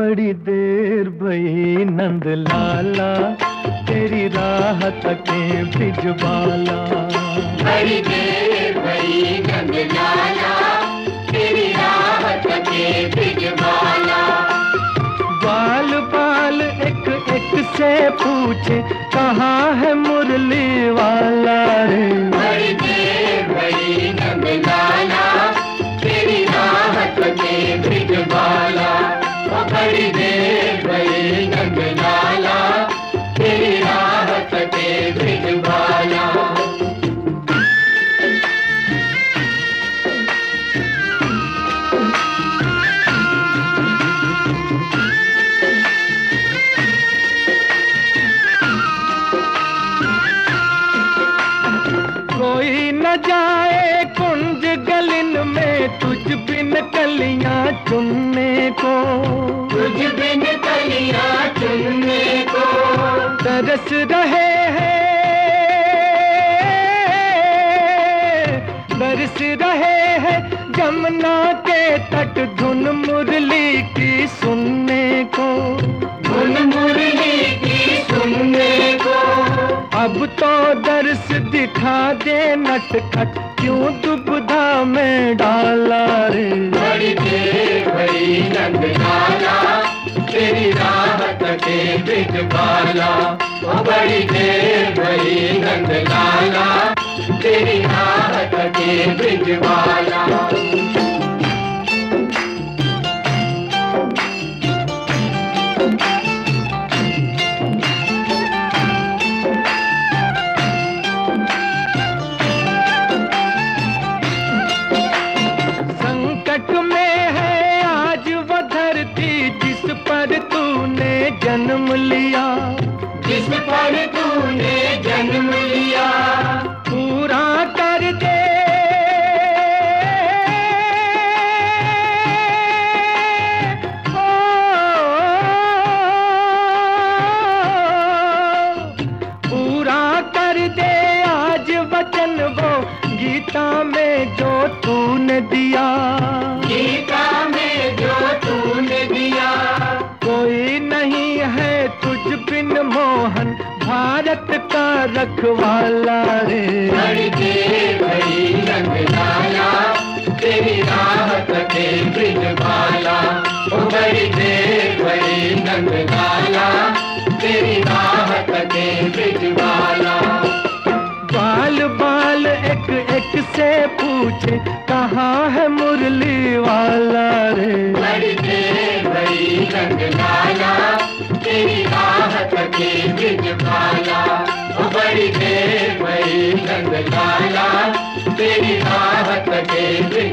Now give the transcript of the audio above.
बड़ी देर भई नंद लाला, तेरी राह तके बिजबाला। बड़ी देर भई नंद लाला, तेरी राह तके बिजबाला। बाल बाल एक एक से पूछे, कहाँ है मुरली वाला रे। बड़ी देर भई नंद लाला, तेरी राह तके बिजबाला। बड़ी देर भई नंद लाला, तेरी राह तके बिजबाला। कोई न जाए कुंज गलिन में, तुझ बिन कलियां चुनने को। तुझ बिन कलियां चुनने को। तरस रहे हैं, बरस रहे हैं जमुना के तट, धुन मुरली की सुनने को। धुन मुरली की सुनने को। अब तो दर्श दिखा दे नटखट, क्यों दुविधा में डाला रे। बड़ी देर भई नंद लाला, तेरी राह तके बिजबाला। बड़ी देर भई नंद लाला, तेरी राह तके बिजबाला। जन्म लिया, जिस पर तूने जन्म लिया। पूरा कर दे, पूरा कर दे आज वचन वो, गीता में जो तूने दिया। गीता में जो तूने दिया। कोई नहीं है तुझ बिन मोहन, भारत का रखवाला रे। बड़ी देर भई नंद लाला, तेरी राह तके बिजबाला। बड़ी देर भई नंद लाला, तेरी राह तके बिजबाला। बाल बाल एक एक से पूछे, कहाँ है मुरली वाला रे। बड़ी देर भई नंद लाला, तेरी राह तके बिजबाला। बड़ी देर भई नंद लाला, तेरी राह तके